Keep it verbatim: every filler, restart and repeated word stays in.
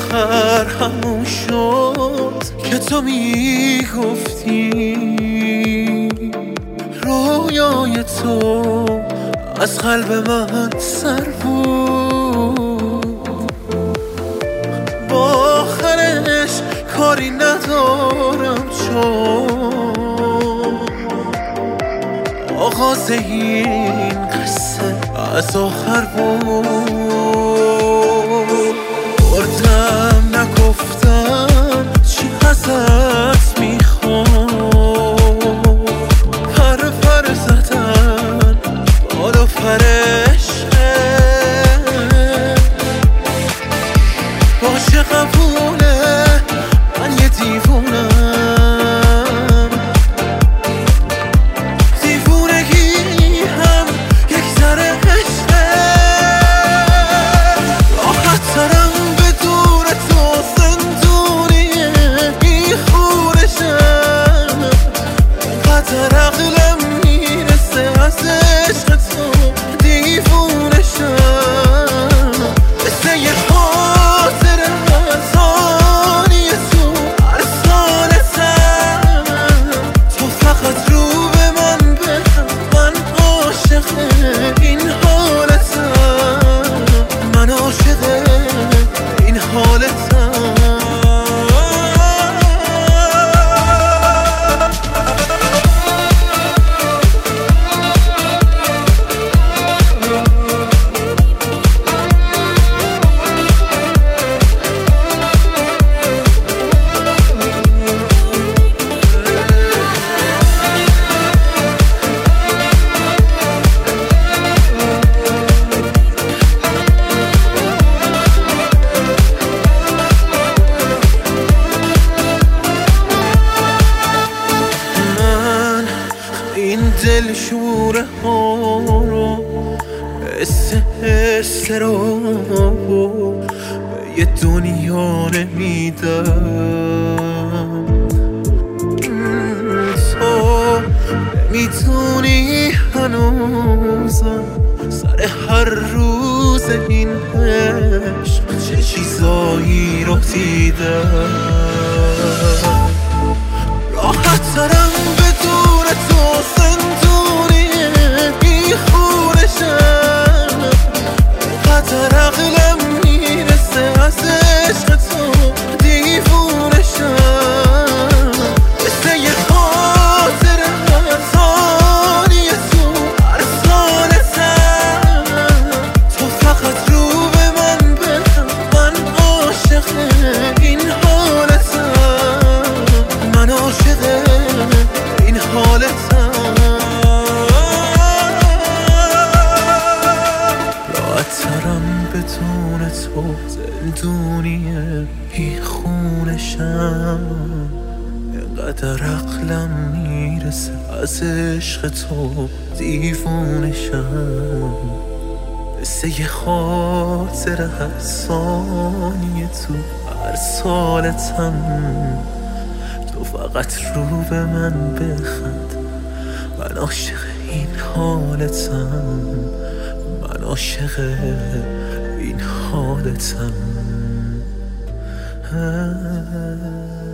آخر همون شد که تو میگفتی رویای تو از قلب من سر بود. با آخرش کاری ندارم چون آغاز این قصه از آخر بود. بردم نگفتم چی ازت میخوام، پر پر زدن بال و فرشته باشه قبوله من یه دیوونم، دیوونگی هم یک ذره عشقه. راحت ترم بدون تو زندونیه این خونشم، قدر عقلم میرسه از عشق تو دیوونشم. مثل یه خاطر از آنی تو هر سالتم، تو فقط رو به من بخم من عاشق این حالتم، من عاشق این حالتم. این دل شوره ها رو حس حس رو به یه دنیا نمیدم. تو نمیتونی هنوزم سر هر روز این عشق چه چیزایی رو دیدم. راحت ترم بدون تو زندونیه این خونشم، قدر عقلم میرسه از عشق تو دیوونشم. مثل یه خاطر از آنی تو هر سالتم، تو فقط رو به من بخم من عاشق این حالتم، من عاشق این حالتم. راحت ترم بدون تو زندونیه این خونشم، اینقدر عقلم میرسه از عشق تو دیوونشم. مثل یه خاطر هر ثانیه تو هر سالتم، تو فقط رو به من بخند من عاشق این حالتم، من عاشق این حالتم.